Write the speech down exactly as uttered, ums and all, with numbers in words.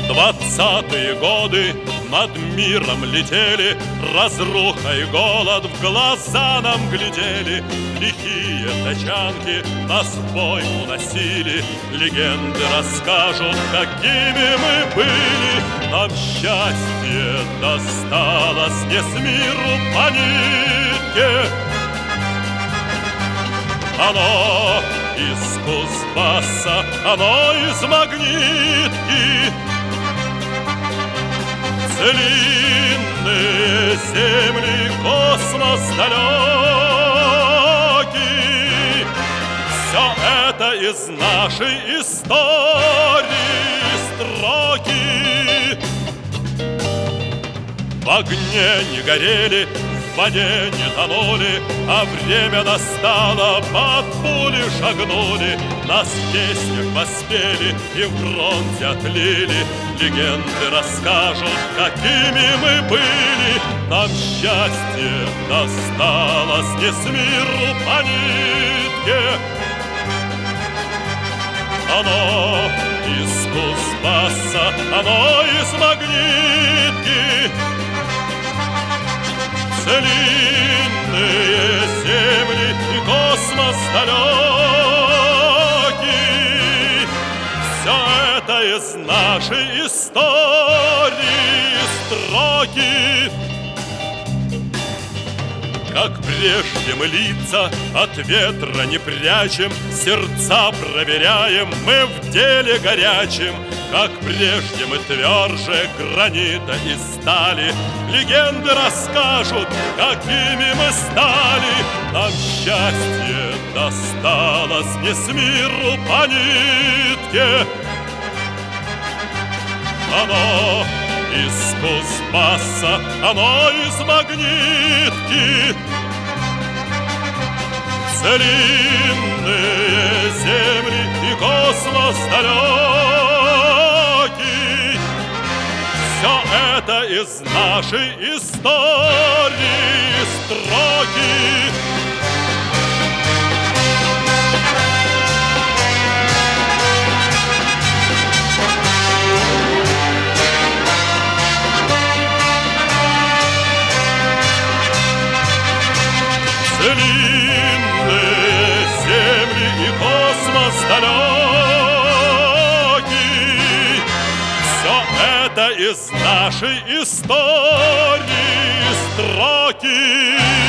Двадцатые годы над миром летели, разруха и голод в глаза нам глядели. Лихие тачанки нас в бой уносили, легенды расскажут, какими мы были. Нам счастье досталось не с миру по нитке, оно из Кузбасса, оно из Магнитки. Длинные земли, космос далекий, все это из нашей истории строки. В огне не горели, в воде не тонули, а время настало, под пули шагнули. Нас в песнях воспели и в бронзе отлили, легенды расскажут, какими мы были. Нам счастье досталось не с миру по нитке, оно из Кузбасса, оно из Магнитки. Длинные земли и космос далекий, все это из нашей истории строки. Как прежде мы лица от ветра не прячем, сердца проверяем мы в деле горячем. Как прежде мы тверже гранита и стали, легенды расскажут, какими мы стали. Нам счастье досталось не с миру по нитке, оно из Кузбасса, оно из Магнитки. Длинные земли и космос далекий, все это из нашей истории строки. Длинные земли и космос далекий, все это из нашей истории строки.